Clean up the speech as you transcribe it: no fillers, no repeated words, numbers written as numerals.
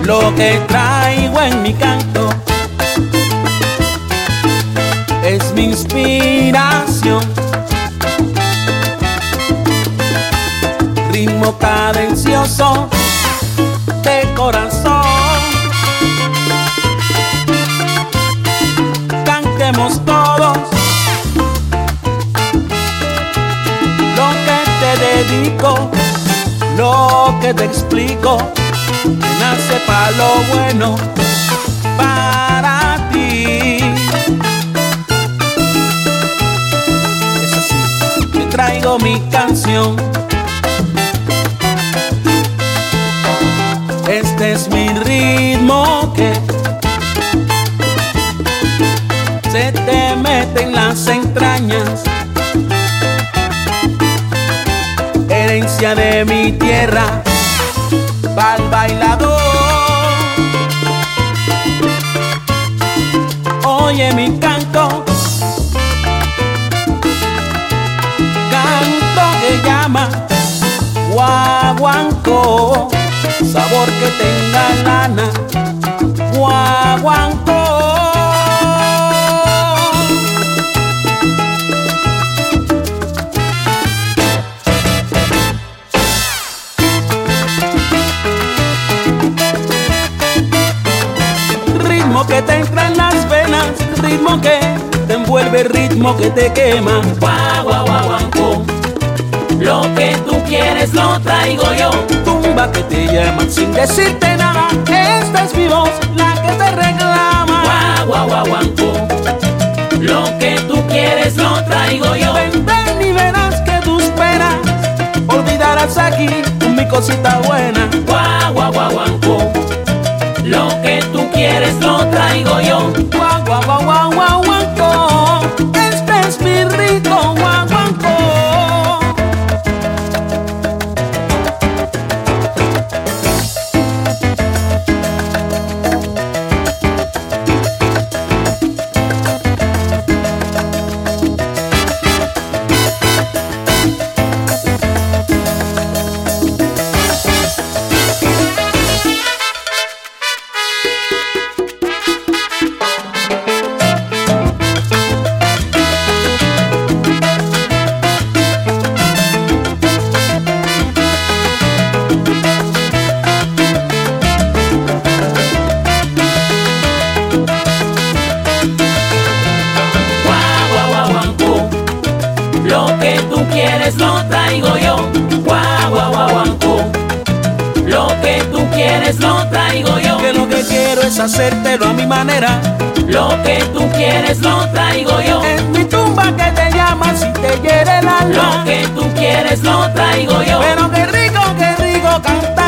Lo que traigo en mi canto es mi inspiración. Ritmo cadencioso de corazón. Cantemos todos lo que te dedico, lo que te explico, que nace para lo bueno, para ti. Es así, te traigo mi canción. Este es mi ritmo que se te mete en las entrañas, herencia de mi tierra, pa'l bailador. Oye mi canto, canto que llama guaguancó, sabor que tenga lana, guaguancó. Ritmo que te entra en las venas, ritmo que te envuelve, ritmo que te quema, guaguaguaguancó. Lo que tú quieres lo traigo yo. Tumba que te llaman sin decirte nada. Esta es mi voz, la que te reclama. Guaguaguaguancó. Lo que tú quieres lo traigo yo. Ven, ven y verás que tú esperas. Olvidarás aquí mi cosita buena. Guaguaguaguancó. Lo que tú quieres lo traigo yo. Guaguaguaguaguancó. Este es mi ritmo, guaguancó. Lo que tú quieres lo traigo yo. Guaguaguaguancó. Lo que tú quieres lo traigo yo. Que lo que quiero es hacértelo a mi manera. Lo que tú quieres lo traigo yo. Es mi tumba que te llama si te hiere el alma. Lo que tú quieres lo traigo yo. Pero qué rico cantar.